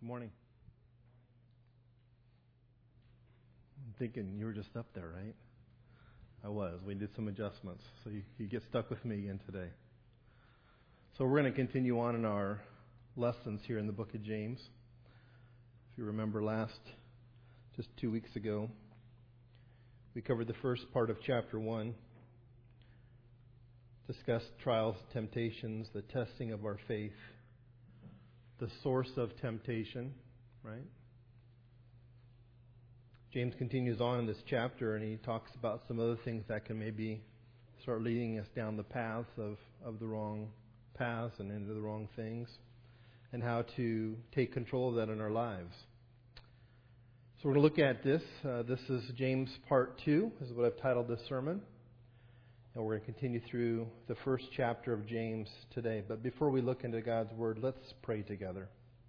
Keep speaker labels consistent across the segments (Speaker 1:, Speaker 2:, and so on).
Speaker 1: Good morning. I'm thinking you were just up there, right? I was. We did some adjustments, so you get stuck with me again today. So we're going to continue on in our lessons here in the book of James. If you remember just 2 weeks ago, we covered the first part of chapter 1, discussed trials, temptations, the testing of our faith, the source of temptation, right? James continues on in this chapter, and he talks about some other things that can maybe start leading us down the paths of the wrong paths and into the wrong things, and how to take control of that in our lives. So we're going to look at this. This is James part 2, is what I've titled this sermon. And we're going to continue through the first chapter of James today. But before we look into God's Word, let's pray together.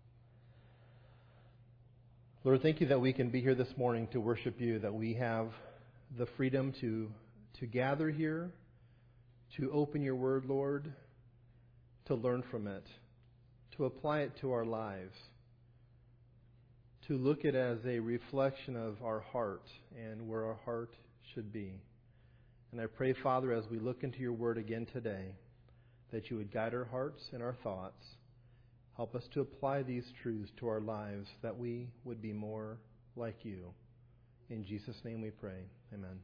Speaker 1: Lord, thank you that we can be here this morning to worship you, that we have the freedom to gather here, to open your Word, Lord, to learn from it, to apply it to our lives, to look at it as a reflection of our heart and where our heart should be. And I pray, Father, as we look into your Word again today, that you would guide our hearts and our thoughts. Help us to apply these truths to our lives, that we would be more like you. In Jesus' name we pray. Amen.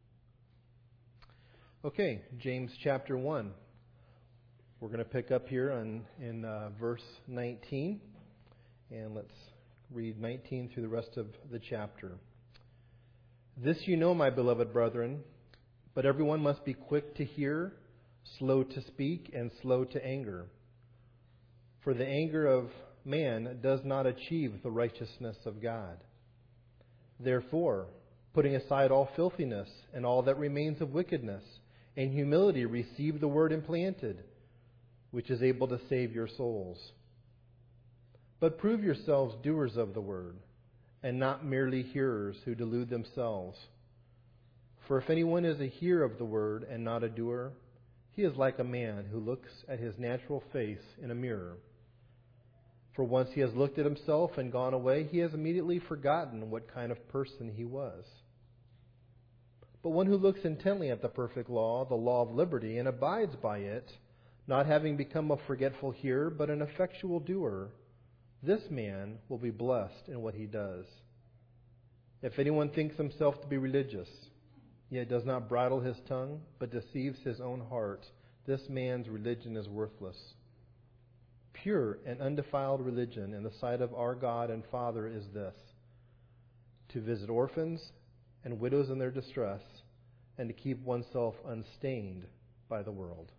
Speaker 1: Okay, James chapter 1. We're going to pick up here in verse 19. And let's read 19 through the rest of the chapter. This you know, my beloved brethren, but everyone must be quick to hear, slow to speak, and slow to anger. For the anger of man does not achieve the righteousness of God. Therefore, putting aside all filthiness and all that remains of wickedness, in humility receive the word implanted, which is able to save your souls. But prove yourselves doers of the word, and not merely hearers who delude themselves. For if anyone is a hearer of the word and not a doer, he is like a man who looks at his natural face in a mirror. For once he has looked at himself and gone away, he has immediately forgotten what kind of person he was. But one who looks intently at the perfect law, the law of liberty, and abides by it, not having become a forgetful hearer, but an effectual doer, this man will be blessed in what he does. If anyone thinks himself to be religious, yet does not bridle his tongue, but deceives his own heart, this man's religion is worthless. Pure and undefiled religion in the sight of our God and Father is this: to visit orphans and widows in their distress, and to keep oneself unstained by the world.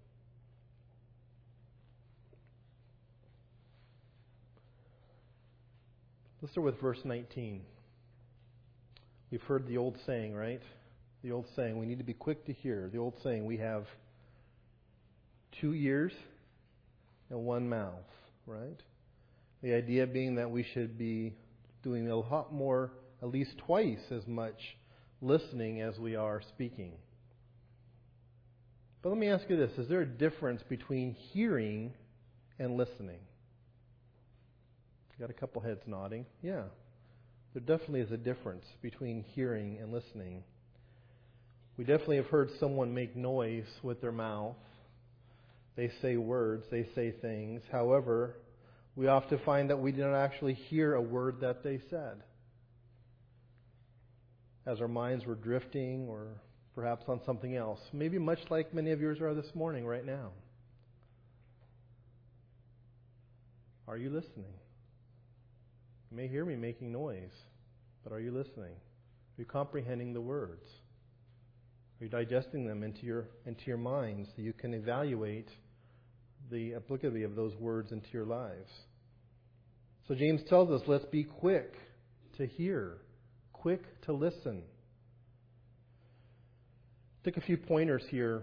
Speaker 1: Let's start with verse 19. We've heard the old saying, right? The old saying, we need to be quick to hear. The old saying, we have 2 ears and 1 mouth, right? The idea being that we should be doing a lot more, at least twice as much listening as we are speaking. But let me ask you this. Is there a difference between hearing and listening? Got a couple heads nodding. Yeah. There definitely is a difference between hearing and listening. We definitely have heard someone make noise with their mouth. They say words, they say things. However, we often find that we didn't actually hear a word that they said, as our minds were drifting or perhaps on something else. Maybe much like many of yours are this morning, right now. Are you listening? You may hear me making noise, but are you listening? Are you comprehending the words? Are you digesting them into your mind so you can evaluate the applicability of those words into your lives? So James tells us, let's be quick to hear, quick to listen. Take a few pointers here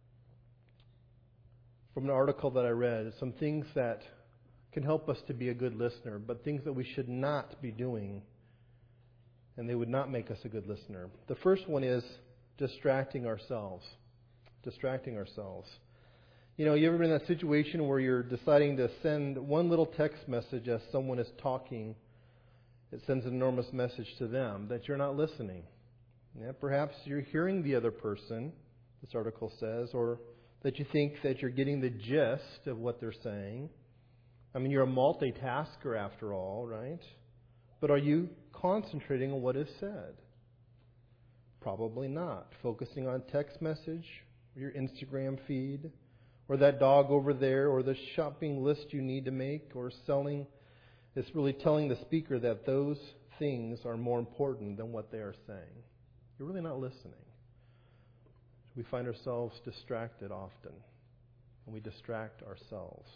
Speaker 1: from an article that I read, some things that can help us to be a good listener, but things that we should not be doing, and they would not make us a good listener. The first one is distracting ourselves. Distracting ourselves. You ever been in that situation where you're deciding to send one little text message as someone is talking? It sends an enormous message to them that you're not listening. Yeah, perhaps you're hearing the other person, this article says, or that you think that you're getting the gist of what they're saying. I mean, you're a multitasker after all, right? But are you concentrating on what is said? Probably not. Focusing on text message, or your Instagram feed, or that dog over there, or the shopping list you need to make, or selling. It's really telling the speaker that those things are more important than what they are saying. You're really not listening. We find ourselves distracted often, and we distract ourselves.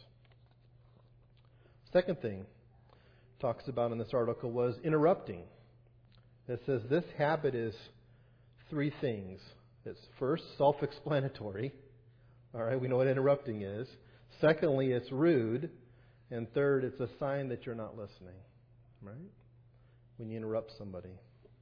Speaker 1: Second thing it talks about in this article was interrupting. It says this habit is three things. It's first, self-explanatory. All right, we know what interrupting is. Secondly, it's rude. And third, it's a sign that you're not listening, right? When you interrupt somebody.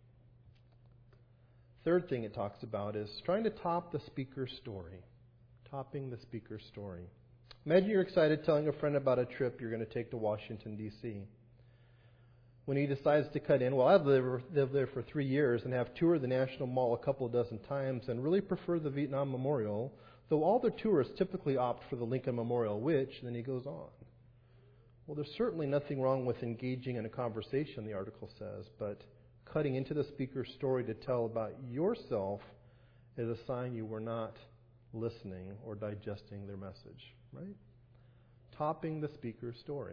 Speaker 1: Third thing it talks about is trying to top the speaker's story. Topping the speaker's story. Imagine you're excited telling a friend about a trip you're going to take to Washington, D.C. When he decides to cut in, well, I've lived there for 3 years and have toured the National Mall a couple of dozen times and really prefer the Vietnam Memorial, though all the tourists typically opt for the Lincoln Memorial, which, then he goes on. Well, there's certainly nothing wrong with engaging in a conversation, the article says, but cutting into the speaker's story to tell about yourself is a sign you were not listening or digesting their message, right? Topping the speaker's story.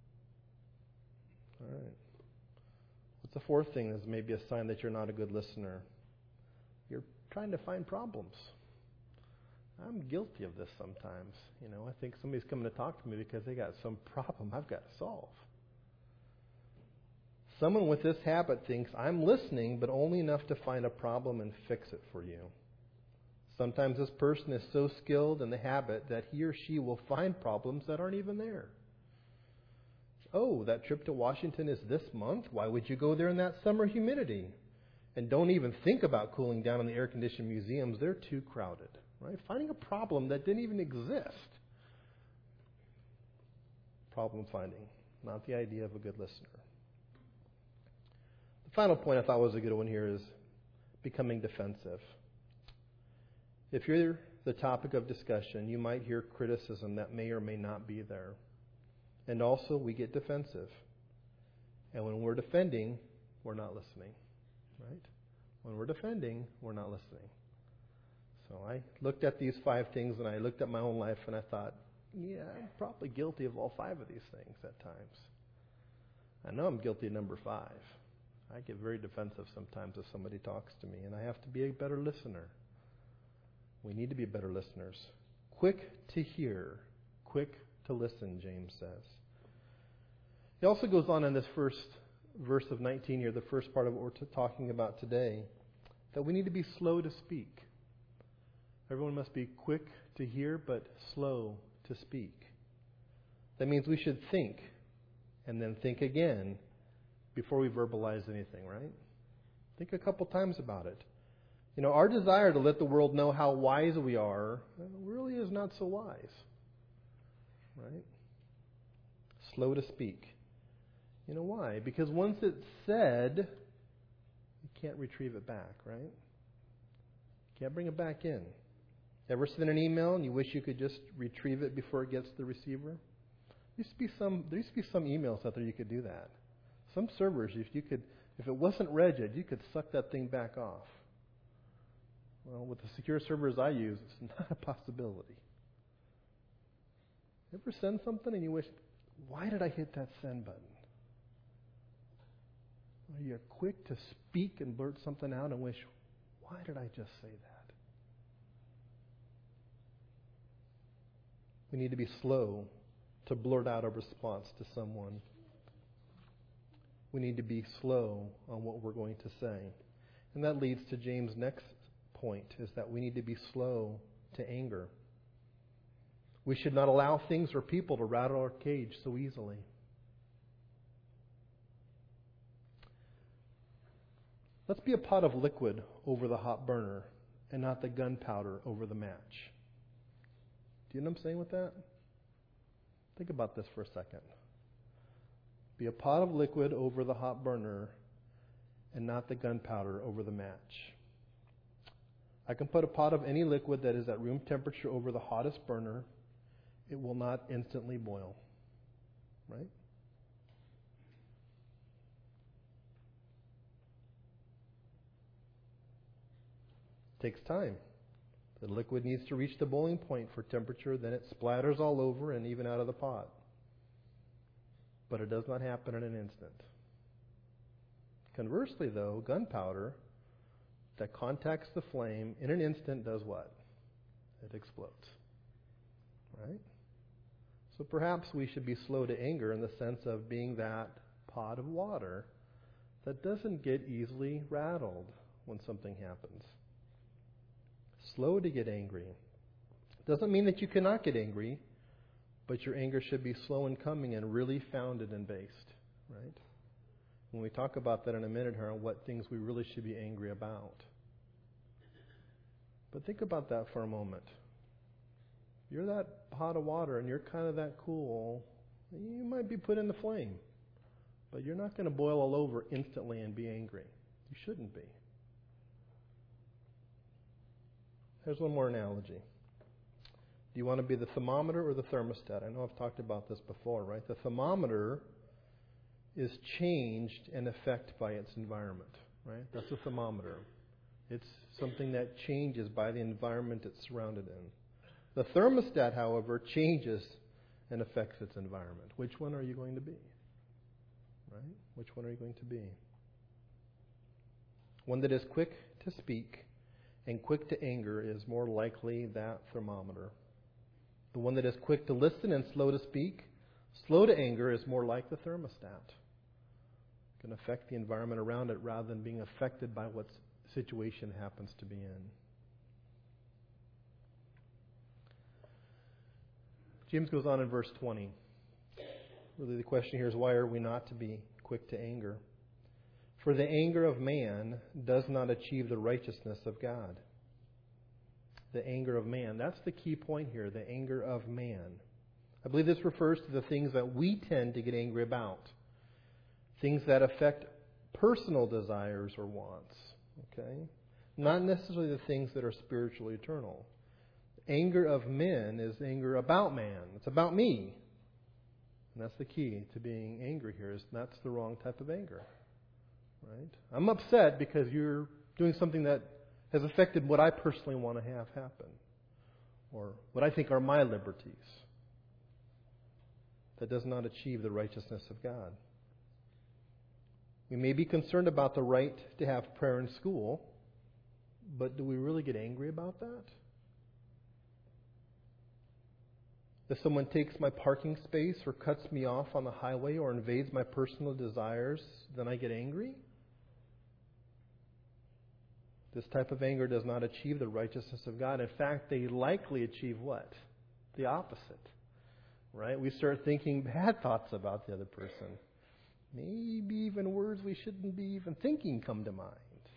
Speaker 1: All right. What's the fourth thing is maybe a sign that you're not a good listener? You're trying to find problems. I'm guilty of this sometimes. I think somebody's coming to talk to me because they got some problem I've got to solve. Someone with this habit thinks I'm listening, but only enough to find a problem and fix it for you. Sometimes this person is so skilled in the habit that he or she will find problems that aren't even there. Oh, that trip to Washington is this month? Why would you go there in that summer humidity? And don't even think about cooling down in the air-conditioned museums. They're too crowded. Right? Finding a problem that didn't even exist. Problem finding, not the idea of a good listener. The final point I thought was a good one here is becoming defensive. If you're the topic of discussion, you might hear criticism that may or may not be there. And also, we get defensive. And when we're defending, we're not listening. Right? When we're defending, we're not listening. So I looked at these 5 things, and I looked at my own life, and I thought, yeah, I'm probably guilty of all 5 of these things at times. I know I'm guilty of number 5. I get very defensive sometimes if somebody talks to me, and I have to be a better listener. We need to be better listeners. Quick to hear, quick to listen, James says. He also goes on in this first verse of 19 here, the first part of what we're talking about today, that we need to be slow to speak. Everyone must be quick to hear, but slow to speak. That means we should think, and then think again before we verbalize anything, right? Think a couple times about it. Our desire to let the world know how wise we are really is not so wise, right? Slow to speak. Why? Because once it's said, you can't retrieve it back, right? You can't bring it back in. Ever send an email and you wish you could just retrieve it before it gets to the receiver? There used to be some emails out there you could do that. Some servers, if it wasn't read, you could suck that thing back off. Well, with the secure servers I use, it's not a possibility. Ever send something and you wish, why did I hit that send button? Or you're quick to speak and blurt something out and wish, why did I just say that? We need to be slow to blurt out a response to someone. We need to be slow on what we're going to say. And that leads to James' next point, is that we need to be slow to anger. We should not allow things or people to rattle our cage so easily. Let's be a pot of liquid over the hot burner and not the gunpowder over the match. Do you know what I'm saying with that? Think about this for a second. Be a pot of liquid over the hot burner and not the gunpowder over the match. I can put a pot of any liquid that is at room temperature over the hottest burner. It will not instantly boil. Right? It takes time. The liquid needs to reach the boiling point for temperature, then it splatters all over and even out of the pot. But it does not happen in an instant. Conversely, though, gunpowder that contacts the flame in an instant does what? It explodes. Right? So perhaps we should be slow to anger in the sense of being that pot of water that doesn't get easily rattled when something happens. Slow to get angry. Doesn't mean that you cannot get angry, but your anger should be slow in coming and really founded and based, right? When we talk about that in a minute here on what things we really should be angry about. But think about that for a moment. You're that pot of water and you're kind of that cool. You might be put in the flame, but you're not going to boil all over instantly and be angry. You shouldn't be. Here's one more analogy. Do you want to be the thermometer or the thermostat? I know I've talked about this before, right? The thermometer is changed in effect by its environment, right? That's a thermometer. It's something that changes by the environment it's surrounded in. The thermostat, however, changes and affects its environment. Which one are you going to be? Right? Which one are you going to be? One that is quick to speak and quick to anger is more likely that thermometer. The one that is quick to listen and slow to speak, slow to anger is more like the thermostat. It can affect the environment around it rather than being affected by what situation happens to be in. James goes on in verse 20. Really the question here is, why are we not to be quick to anger? For the anger of man does not achieve the righteousness of God. The anger of man. That's the key point here, the anger of man. I believe this refers to the things that we tend to get angry about. Things that affect personal desires or wants. Okay? Not necessarily the things that are spiritually eternal. Anger of men is anger about man. It's about me. And that's the key to being angry here, is that's the wrong type of anger. Right? I'm upset because you're doing something that has affected what I personally want to have happen, or what I think are my liberties. That does not achieve the righteousness of God. We may be concerned about the right to have prayer in school, but do we really get angry about that? If someone takes my parking space or cuts me off on the highway or invades my personal desires, then I get angry? This type of anger does not achieve the righteousness of God. In fact, they likely achieve what? The opposite. Right? We start thinking bad thoughts about the other person. Maybe even words we shouldn't be even thinking come to mind.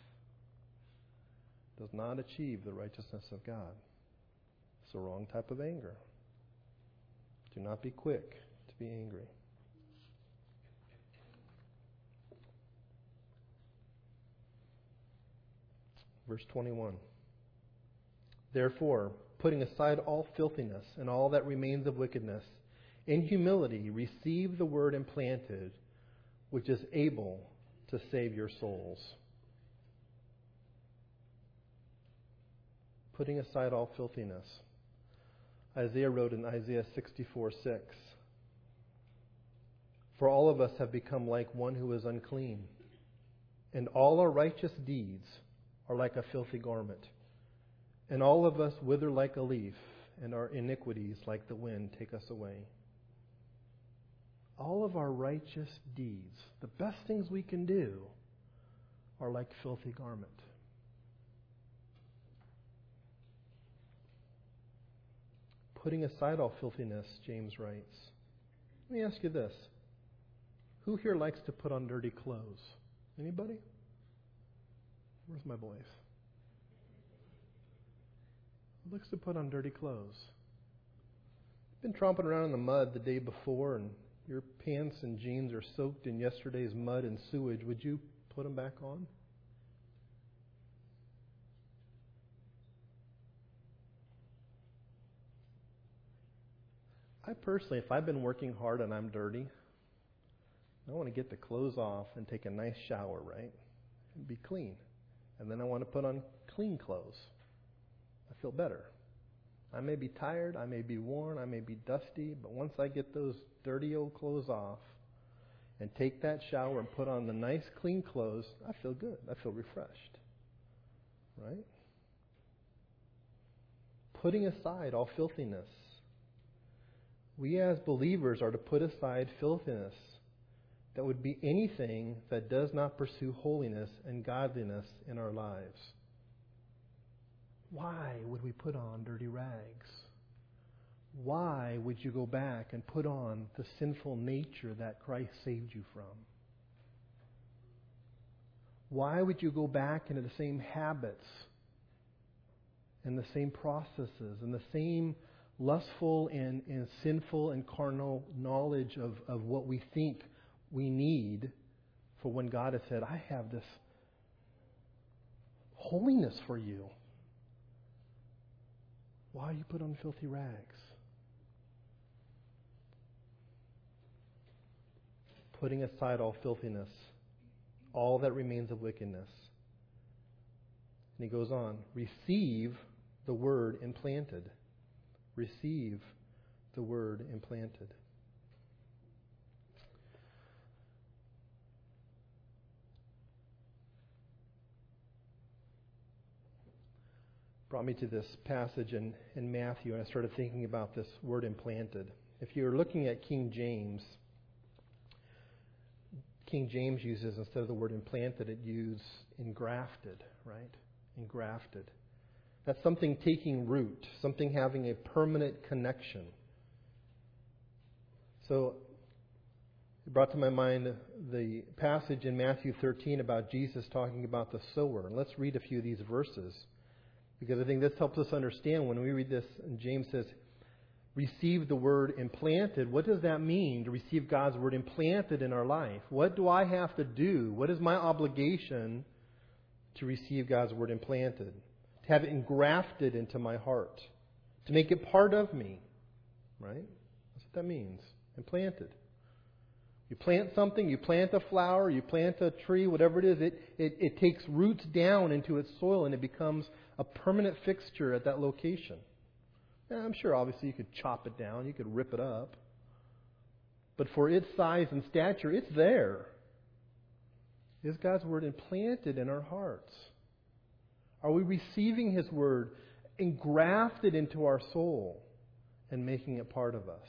Speaker 1: Does not achieve the righteousness of God. It's the wrong type of anger. Do not be quick to be angry. Verse 21. Therefore, putting aside all filthiness and all that remains of wickedness, in humility receive the word implanted, which is able to save your souls. Putting aside all filthiness. Isaiah wrote in Isaiah 64:6, for all of us have become like one who is unclean, and all our righteous deeds are like a filthy garment. And all of us wither like a leaf, and our iniquities like the wind take us away. All of our righteous deeds, the best things we can do, are like filthy garment. Putting aside all filthiness, James writes. Let me ask you this. Who here likes to put on dirty clothes? Anybody? Where's my boys? Who likes to put on dirty clothes? Been tromping around in the mud the day before and your pants and jeans are soaked in yesterday's mud and sewage. Would you put them back on? I personally, if I've been working hard and I'm dirty, I want to get the clothes off and take a nice shower, right? And be clean. And then I want to put on clean clothes. I feel better. I may be tired, I may be worn, I may be dusty, but once I get those dirty old clothes off and take that shower and put on the nice clean clothes, I feel good. I feel refreshed. Right? Putting aside all filthiness. We as believers are to put aside filthiness that would be anything that does not pursue holiness and godliness in our lives. Why would we put on dirty rags? Why would you go back and put on the sinful nature that Christ saved you from? Why would you go back into the same habits and the same processes and the same lustful and sinful and carnal knowledge of what we think we need for when God has said, I have this holiness for you? Why you put on filthy rags? Putting aside all filthiness, all that remains of wickedness. And he goes on, receive the word implanted. Receive the word implanted. Brought me to this passage in Matthew, and I started thinking about this word implanted. If you're looking at King James uses, instead of the word implanted, it uses engrafted, right? Engrafted. That's something taking root, something having a permanent connection. So it brought to my mind the passage in Matthew 13 about Jesus talking about the sower. And let's read a few of these verses, because I think this helps us understand when we read this, and James says, receive the word implanted. What does that mean, to receive God's word implanted in our life? What do I have to do? What is my obligation to receive God's word implanted? To have it engrafted into my heart. To make it part of me. Right? That's what that means. Implanted. You plant something, you plant a flower, you plant a tree, whatever it is, it takes roots down into its soil and it becomes a permanent fixture at that location. Now, I'm sure obviously you could chop it down, you could rip it up. But for its size and stature, it's there. Is God's word implanted in our hearts? Are we receiving His word engrafted into our soul and making it part of us?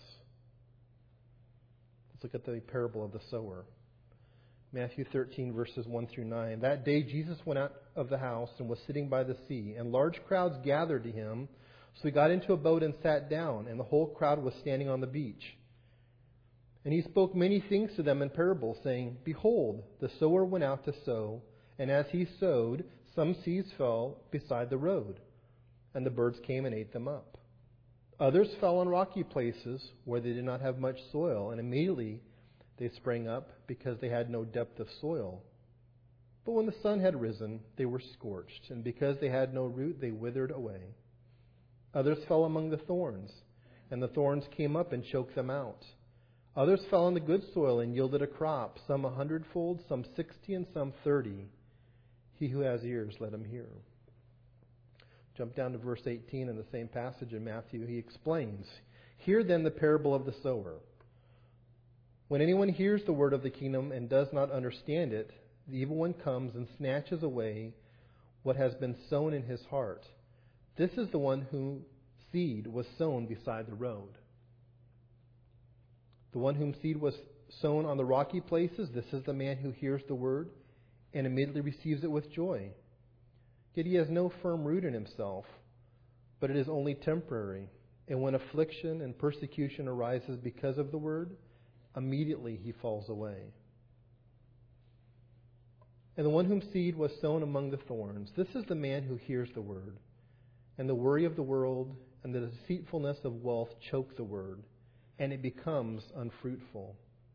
Speaker 1: Let's look at the parable of the sower. Matthew 13, verses 1 through 9. That day Jesus went out of the house and was sitting by the sea, and large crowds gathered to him. So he got into a boat and sat down, and the whole crowd was standing on the beach. And he spoke many things to them in parables, saying, Behold, the sower went out to sow, and as he sowed, some seeds fell beside the road, and the birds came and ate them up. Others fell on rocky places where they did not have much soil, and immediately they sprang up because they had no depth of soil. But when the sun had risen, they were scorched, and because they had no root, they withered away. Others fell among the thorns, and the thorns came up and choked them out. Others fell on the good soil and yielded a crop, some 100-fold, some 60, and some 30. He who has ears, let him hear. Jump down to verse 18 in the same passage in Matthew. He explains, Hear then the parable of the sower. When anyone hears the word of the kingdom and does not understand it, the evil one comes and snatches away what has been sown in his heart. This is the one whose seed was sown beside the road. The one whom seed was sown on the rocky places, this is the man who hears the word and immediately receives it with joy. Yet he has no firm root in himself, but it is only temporary. And when affliction and persecution arises because of the word, immediately he falls away. And the one whom seed was sown among the thorns, this is the man who hears the word, and the worry of the world and the deceitfulness of wealth choke the word, and it becomes unfruitful.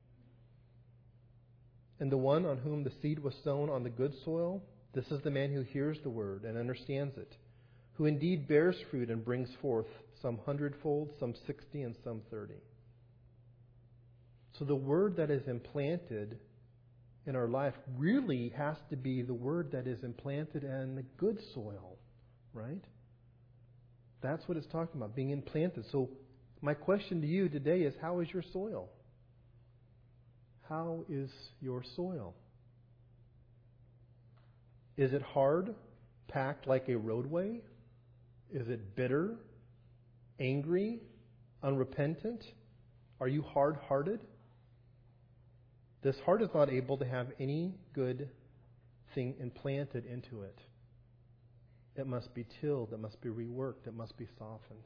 Speaker 1: And the one on whom the seed was sown on the good soil, this is the man who hears the word and understands it, who indeed bears fruit and brings forth some 100-fold, some 60, and some 30. So the word that is implanted in our life really has to be the word that is implanted in the good soil, right? That's what it's talking about, being implanted. So my question to you today is, how is your soil? How is your soil? Is it hard, packed like a roadway? Is it bitter, angry, unrepentant? Are you hard-hearted? This heart is not able to have any good thing implanted into it. It must be tilled. It must be reworked. It must be softened.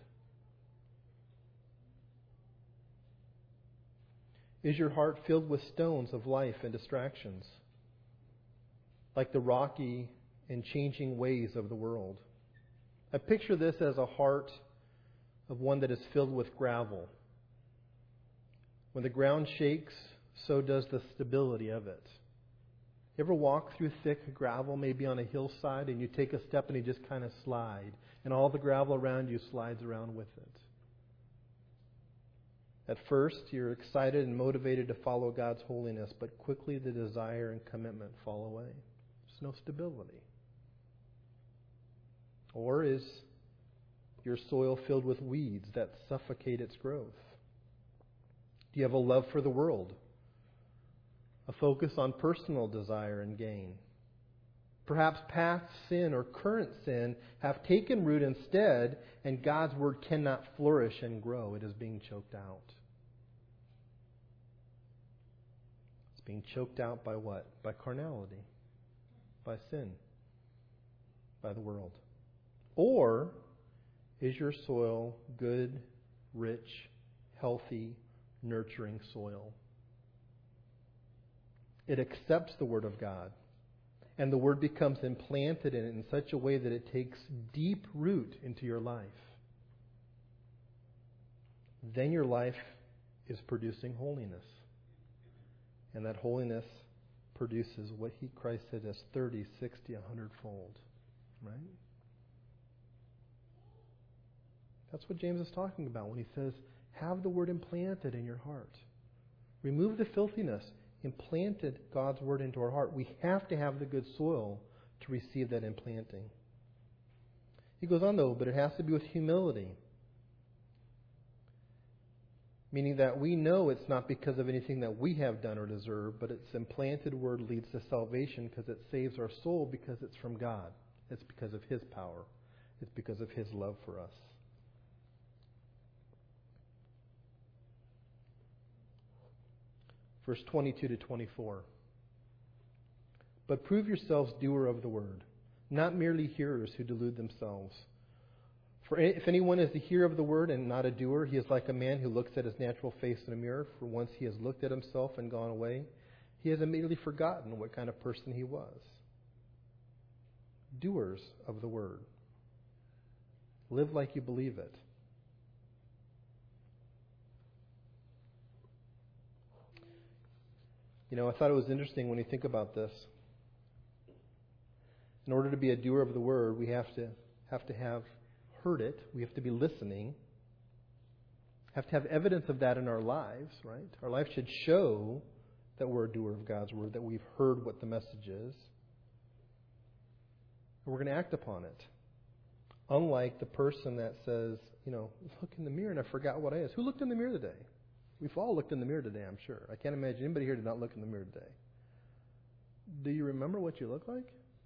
Speaker 1: Is your heart filled with stones of life and distractions, like the rocky and changing ways of the world? I picture this as a heart of one that is filled with gravel. When the ground shakes, so does the stability of it. You ever walk through thick gravel, maybe on a hillside, and you take a step and you just kind of slide, and all the gravel around you slides around with it? At first, you're excited and motivated to follow God's holiness, but quickly the desire and commitment fall away. There's no stability. Or is your soil filled with weeds that suffocate its growth? Do you have a love for the world? A focus on personal desire and gain? Perhaps past sin or current sin have taken root instead, and God's word cannot flourish and grow. It is being choked out. It's being choked out by what? By carnality, by sin, by the world. Or is your soil good, rich, healthy, nurturing soil? It accepts the Word of God, and the Word becomes implanted in it in such a way that it takes deep root into your life. Then your life is producing holiness. And that holiness produces what Christ said as 30, 60, 100-fold. Right? That's what James is talking about when he says, have the Word implanted in your heart. Remove the filthiness. Implanted God's Word into our heart. We have to have the good soil to receive that implanting. He goes on, though, but it has to be with humility. Meaning that we know it's not because of anything that we have done or deserve, but its implanted Word leads to salvation because it saves our soul because it's from God. It's because of His power. It's because of His love for us. Verse 22 to 24. But prove yourselves doer of the word, not merely hearers who delude themselves. For if anyone is the hearer of the word and not a doer, he is like a man who looks at his natural face in a mirror. For once he has looked at himself and gone away, he has immediately forgotten what kind of person he was. Doers of the word. Live like you believe it. You know, I thought it was interesting when you think about this. In order to be a doer of the word, we have to have heard it. We have to be listening. Have to have evidence of that in our lives, right? Our life should show that we're a doer of God's word, that we've heard what the message is. And we're going to act upon it. Unlike the person that says, you know, look in the mirror and I forgot what I is. Who looked in the mirror today? We've all looked in the mirror today, I'm sure. I can't imagine anybody here did not look in the mirror today. Do you remember what you look like?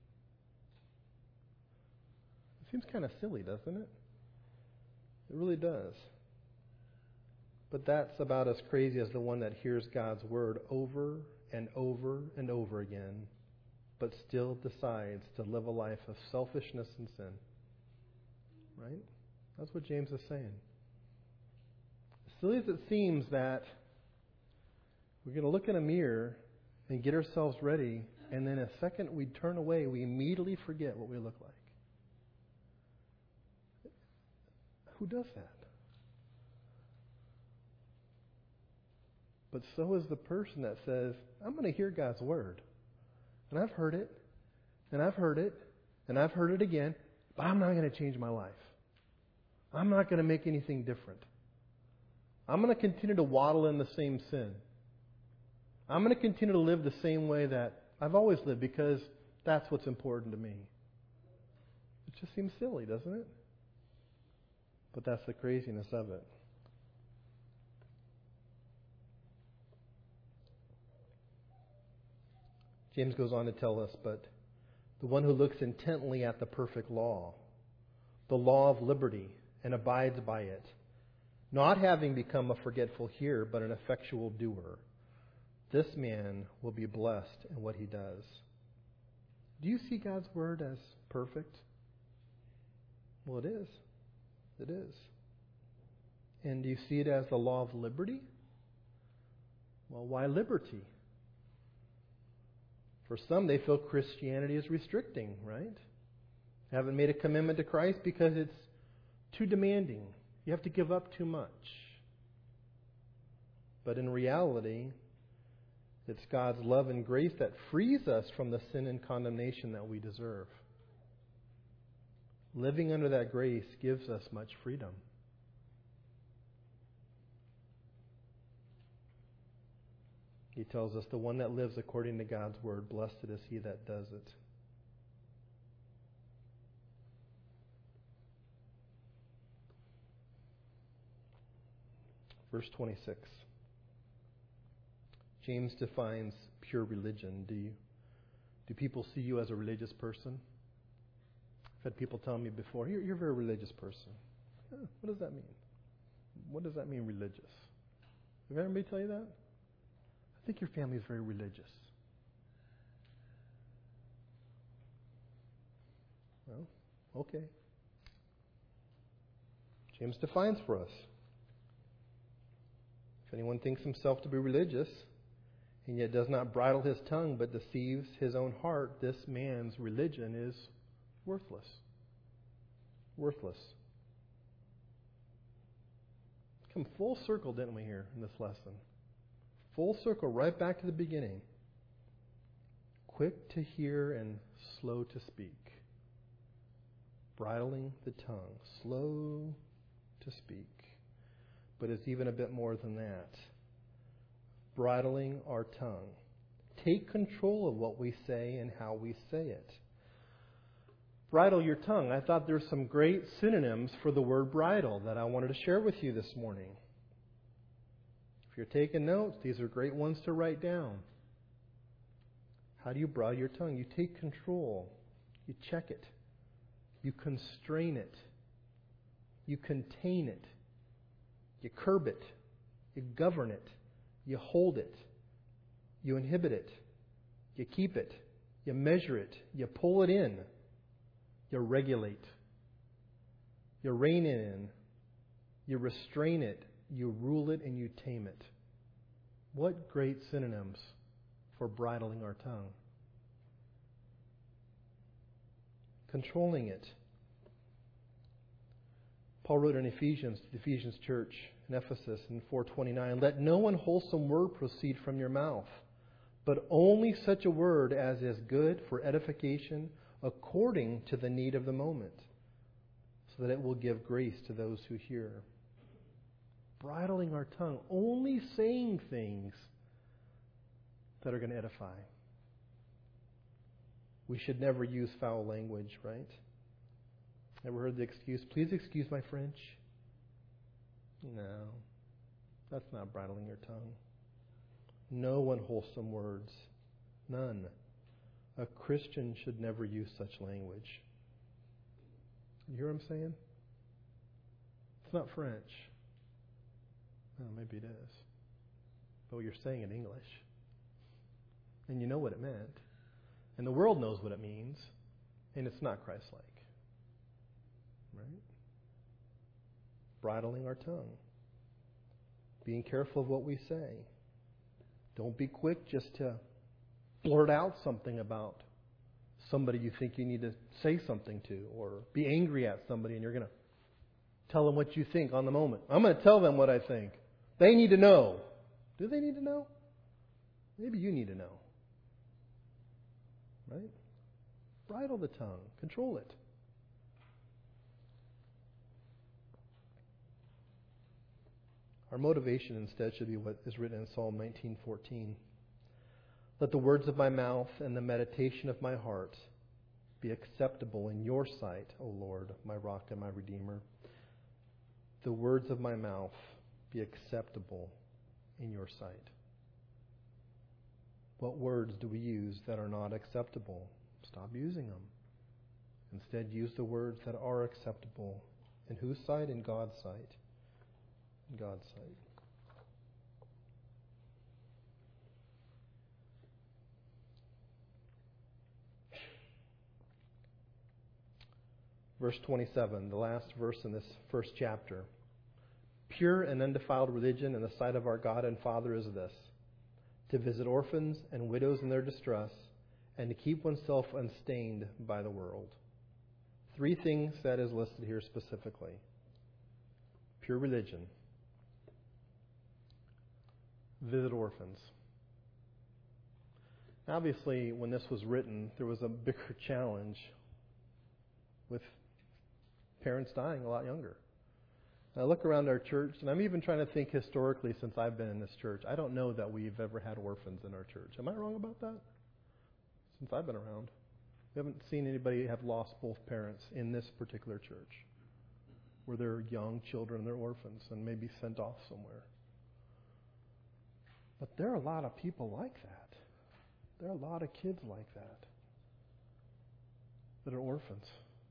Speaker 1: It seems kind of silly, doesn't it? It really does. But that's about as crazy as the one that hears God's word over and over and over again, but still decides to live a life of selfishness and sin. Right? That's what James is saying. Silly as it seems that we're going to look in a mirror and get ourselves ready, and then a second we turn away, we immediately forget what we look like. Who does that? But so is the person that says, I'm going to hear God's word. And I've heard it, and I've heard it, and I've heard it again, but I'm not going to change my life. I'm not going to make anything different. I'm going to continue to waddle in the same sin. I'm going to continue to live the same way that I've always lived because that's what's important to me. It just seems silly, doesn't it? But that's the craziness of it. James goes on to tell us, but the one who looks intently at the perfect law, the law of liberty, and abides by it, not having become a forgetful hearer, but an effectual doer, this man will be blessed in what he does. Do you see God's word as perfect? Well, it is. It is. And do you see it as the law of liberty? Well, why liberty? For some, they feel Christianity is restricting, right? Haven't made a commitment to Christ because it's too demanding. You have to give up too much. But in reality, it's God's love and grace that frees us from the sin and condemnation that we deserve. Living under that grace gives us much freedom. He tells us the one that lives according to God's word, blessed is he that does it. Verse 26. James defines pure religion. Do people see you as a religious person? I've had people tell me before, you're a very religious person. What does that mean? What does that mean, religious? Have anybody tell you that? I think your family is very religious. Well, okay. James defines for us. If anyone thinks himself to be religious, and yet does not bridle his tongue, but deceives his own heart, this man's religion is worthless. Worthless. Come full circle, didn't we, here in this lesson? Full circle, right back to the beginning. Quick to hear and slow to speak. Bridling the tongue. Slow to speak. But it's even a bit more than that. Bridling our tongue. Take control of what we say and how we say it. Bridle your tongue. I thought there's some great synonyms for the word bridle that I wanted to share with you this morning. If you're taking notes, these are great ones to write down. How do you bridle your tongue? You take control. You check it. You constrain it. You contain it. You curb it. You govern it. You hold it. You inhibit it. You keep it. You measure it. You pull it in. You regulate. You rein it in. You restrain it. You rule it and you tame it. What great synonyms for bridling our tongue. Controlling it. Paul wrote in Ephesians, to the Ephesians church in Ephesus in 4:29, let no unwholesome word proceed from your mouth, but only such a word as is good for edification according to the need of the moment, so that it will give grace to those who hear. Bridling our tongue, only saying things that are going to edify. We should never use foul language, right? Ever heard the excuse, please excuse my French? No, that's not bridling your tongue. No unwholesome words. None. A Christian should never use such language. You hear what I'm saying? It's not French. Well, maybe it is. But you're saying in English. And you know what it meant. And the world knows what it means. And it's not Christ-like. Right? Bridling our tongue. Being careful of what we say. Don't be quick just to blurt out something about somebody you think you need to say something to, or be angry at somebody and you're going to tell them what you think on the moment. I'm going to tell them what I think. They need to know. Do they need to know? Maybe you need to know. Right? Bridle the tongue. Control it. Our motivation instead should be what is written in Psalm 19:14. Let the words of my mouth and the meditation of my heart be acceptable in your sight, O Lord, my rock and my redeemer. The words of my mouth be acceptable in your sight. What words do we use that are not acceptable? Stop using them. Instead, use the words that are acceptable. In whose sight? In God's sight. In God's sight. Verse 27, the last verse in this first chapter. Pure and undefiled religion in the sight of our God and Father is this: to visit orphans and widows in their distress, and to keep oneself unstained by the world. 3 things that is listed here specifically. Pure religion. Visit orphans. Obviously, when this was written, there was a bigger challenge with parents dying a lot younger. I look around our church, and I'm even trying to think historically since I've been in this church. I don't know that we've ever had orphans in our church. Am I wrong about that? Since I've been around. We haven't seen anybody have lost both parents in this particular church, where they're young children, they're orphans, and maybe sent off somewhere. But there are a lot of people like that. There are a lot of kids like that are orphans.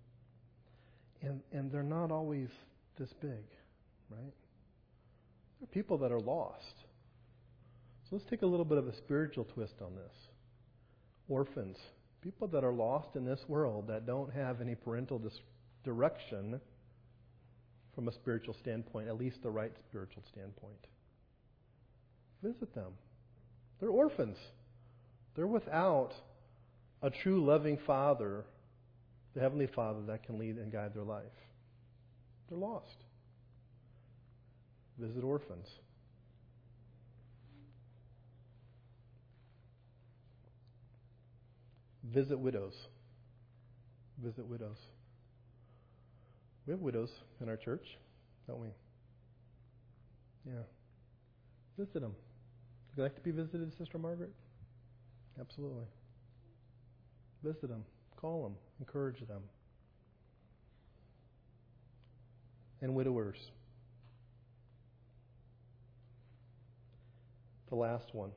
Speaker 1: And they're not always this big, right? There are people that are lost. So let's take a little bit of a spiritual twist on this. Orphans, people that are lost in this world that don't have any parental direction from a spiritual standpoint, at least the right spiritual standpoint. Visit them. They're orphans. They're without a true loving Father, the Heavenly Father, that can lead and guide their life. They're lost. Visit orphans. Visit widows. Visit widows. We have widows in our church, don't we? Yeah. Visit them. Would you like to be visited, Sister Margaret? Absolutely. Visit them. Call them. Encourage them. And widowers. The last one.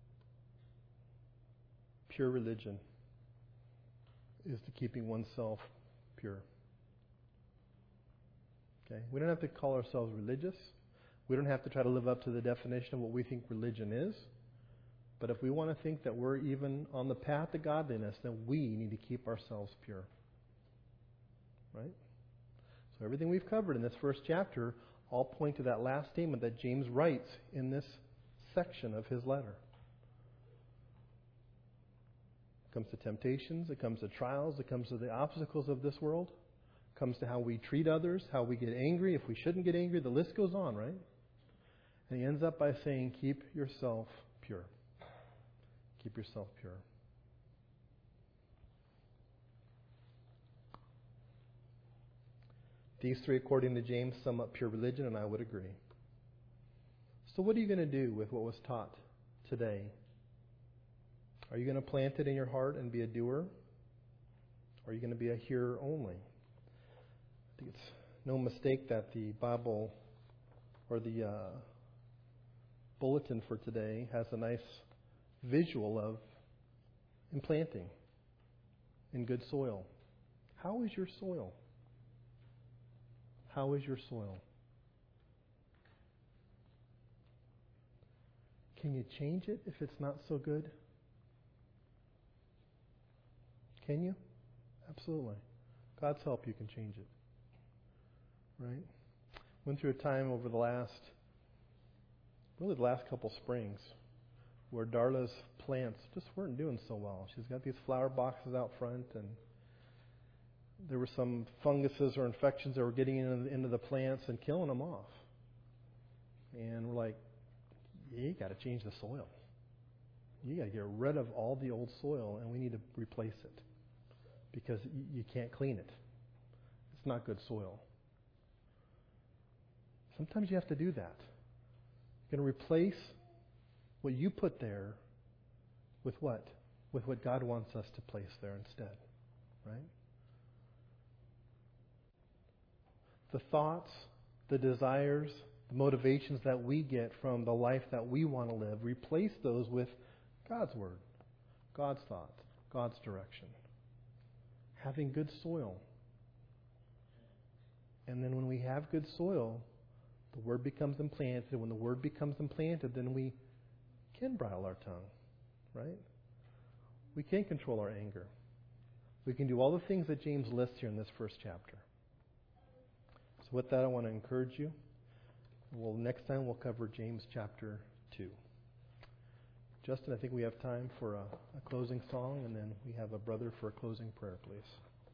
Speaker 1: Pure religion is to keeping oneself pure. Okay? We don't have to call ourselves religious. We don't have to try to live up to the definition of what we think religion is. But if we want to think that we're even on the path to godliness, then we need to keep ourselves pure. Right? So everything we've covered in this first chapter all point to that last statement that James writes in this section of his letter. It comes to temptations, it comes to trials, it comes to the obstacles of this world, it comes to how we treat others, how we get angry, if we shouldn't get angry, the list goes on, right? And he ends up by saying, keep yourself pure. Keep yourself pure. These 3, according to James, sum up pure religion, and I would agree. So what are you going to do with what was taught today? Are you going to plant it in your heart and be a doer? Or are you going to be a hearer only? I think it's no mistake that the Bible or the bulletin for today has a nice visual of implanting in good soil. How is your soil? How is your soil? Can you change it if it's not so good? Can you? Absolutely. God's help, you can change it. Right? Went through a time over the last couple springs where Darla's plants just weren't doing so well. She's got these flower boxes out front, and there were some funguses or infections that were getting into the plants and killing them off. And we're like, you got to change the soil. You got to get rid of all the old soil, and we need to replace it because you can't clean it. It's not good soil. Sometimes you have to do that. You're going to replace what you put there with what? With what God wants us to place there instead. Right? The thoughts, the desires, the motivations that we get from the life that we want to live, replace those with God's Word, God's thoughts, God's direction. Having good soil. And then when we have good soil, the Word becomes implanted. And when the Word becomes implanted, then we can bridle our tongue. Right? We can control our anger. We can do all the things that James lists here in this first chapter. So with that, I want to encourage you. Next time we'll cover James chapter 2. Justin, I think we have time for a closing song, and then we have a brother for a closing prayer, please.